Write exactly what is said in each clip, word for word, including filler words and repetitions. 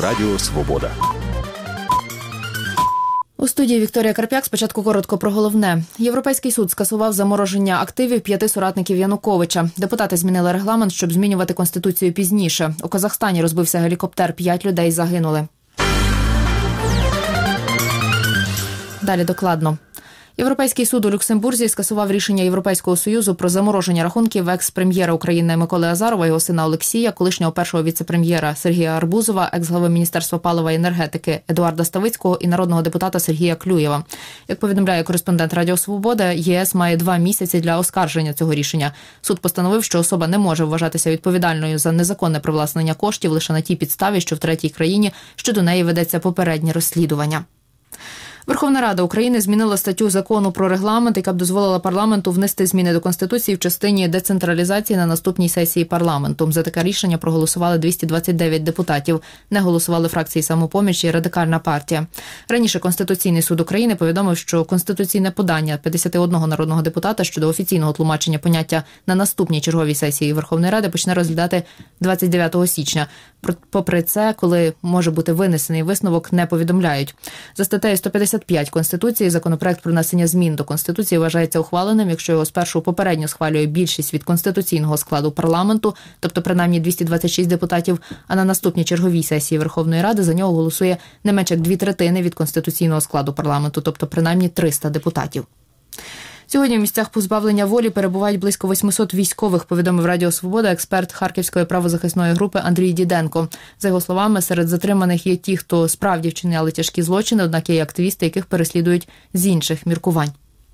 Радіо Свобода. У студії Вікторія Карп'як. Спочатку коротко про головне. Європейський суд скасував замороження активів п'яти соратників Януковича. Депутати змінили регламент, щоб змінювати Конституцію пізніше. У Казахстані розбився гелікоптер, п'ять людей загинули. Далі докладно. Європейський суд у Люксембурзі скасував рішення Європейського Союзу про замороження рахунків екс-прем'єра України Миколи Азарова, його сина Олексія, колишнього першого віце-прем'єра Сергія Арбузова, екс-глави Міністерства палива і енергетики Едуарда Ставицького і народного депутата Сергія Клюєва. Як повідомляє кореспондент Радіо Свобода, ЄС має два місяці для оскарження цього рішення. Суд постановив, що особа не може вважатися відповідальною за незаконне привласнення коштів лише на тій підставі, що в третій країні щодо неї ведеться попереднє розслідування. Верховна Рада України змінила статтю закону про регламент, яка б дозволила парламенту внести зміни до Конституції в частині децентралізації на наступній сесії парламенту. За таке рішення проголосували двісті двадцять дев'ять депутатів. Не голосували фракції «Самопоміч» і Радикальна партія. Раніше Конституційний суд України повідомив, що конституційне подання п'ятдесят один народного депутата щодо офіційного тлумачення поняття на наступній черговій сесії Верховної Ради почне розглядати двадцять дев'ятого січня. Попри це, коли може бути винесений висновок, не повідомляють. За статтею сто п'ятдесят п'ять Конституції законопроект про внесення змін до Конституції вважається ухваленим, якщо його спершу попередньо схвалює більшість від конституційного складу парламенту, тобто принаймні двісті двадцять шість депутатів, а на наступній черговій сесії Верховної Ради за нього голосує не менше як дві третини від конституційного складу парламенту, тобто принаймні триста депутатів. Сьогодні в місцях позбавлення волі перебувають близько восьмисот військових, повідомив Радіо Свобода експерт Харківської правозахисної групи Андрій Діденко. За його словами, серед затриманих є ті, хто справді вчиняли тяжкі злочини, однак є активісти, яких переслідують з інших міркувань.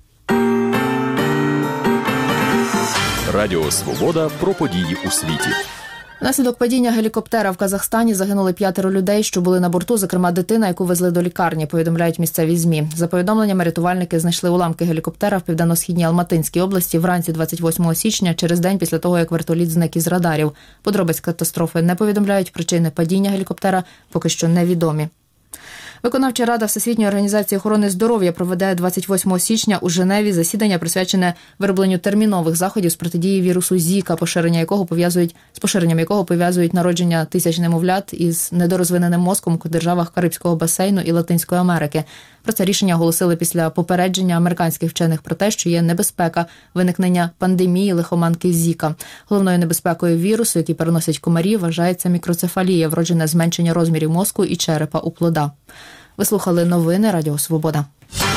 Радіо Свобода про події у світі. Внаслідок падіння гелікоптера в Казахстані загинули п'ятеро людей, що були на борту, зокрема дитина, яку везли до лікарні, повідомляють місцеві ЗМІ. За повідомленнями, рятувальники знайшли уламки гелікоптера в південно-східній Алматинській області вранці двадцять восьмого січня, через день після того, як вертоліт зник із радарів. Подробиць катастрофи не повідомляють, причини падіння гелікоптера поки що невідомі. Виконавча рада Всесвітньої організації охорони здоров'я проведе двадцять восьмого січня у Женеві засідання, присвячене виробленню термінових заходів з протидії вірусу Зіка, поширення якого пов'язують з поширенням якого пов'язують народження тисяч немовлят із недорозвиненим мозком у державах Карибського басейну і Латинської Америки. Про це рішення оголосили після попередження американських вчених про те, що є небезпека виникнення пандемії лихоманки Зіка. Головною небезпекою вірусу, який переносять комарі, вважається мікроцефалія, вроджене зменшення розмірів мозку і черепа у плода. Ви слухали новини Радіо Свобода.